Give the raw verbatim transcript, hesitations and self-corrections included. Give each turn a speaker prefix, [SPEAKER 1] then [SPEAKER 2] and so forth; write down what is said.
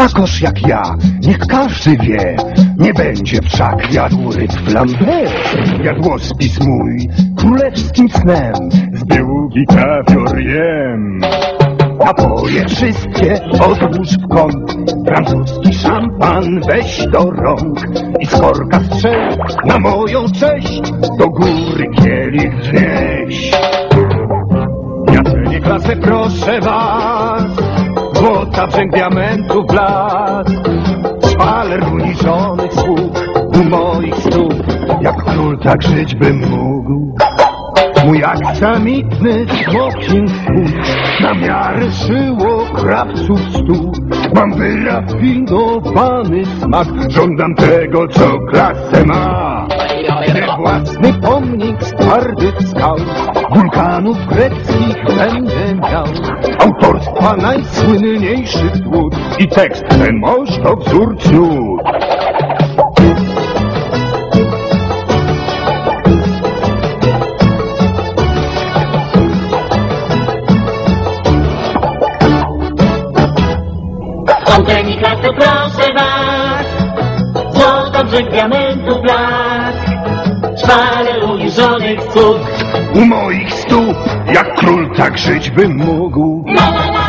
[SPEAKER 1] Smakosz jak ja, niech każdy wie, nie będzie wszak jadł ryb flambé. Jadłospis mój, królewskim snem, z białówki kawior jem. Napoje wszystkie odłóż w kąt, francuski szampan weź do rąk i z korka strzel na moją cześć, do góry kielich wznieś. Ja cenię klasę, proszę was, złota, brzęk diamentów, blask, szpaler uniżonych sług u moich stóp, jak król tak żyć bym mógł. Mój aksamitny smoking spód na miarę szyło krawców stół. Mam wyrafinowany smak, żądam tego, co klasę ma. Nie własny pomnik z twardych skał, wulkanów greckich będę miał. Autorstwa najsłynniejszych dług i tekst ten moż to wzór cnót.
[SPEAKER 2] Ołteni klasy, proszę was, złota, brzeg diamentów, blask, szpaler uniżonych cud.
[SPEAKER 1] U moich stóp, jak król tak żyć bym mógł.
[SPEAKER 2] La, la, la.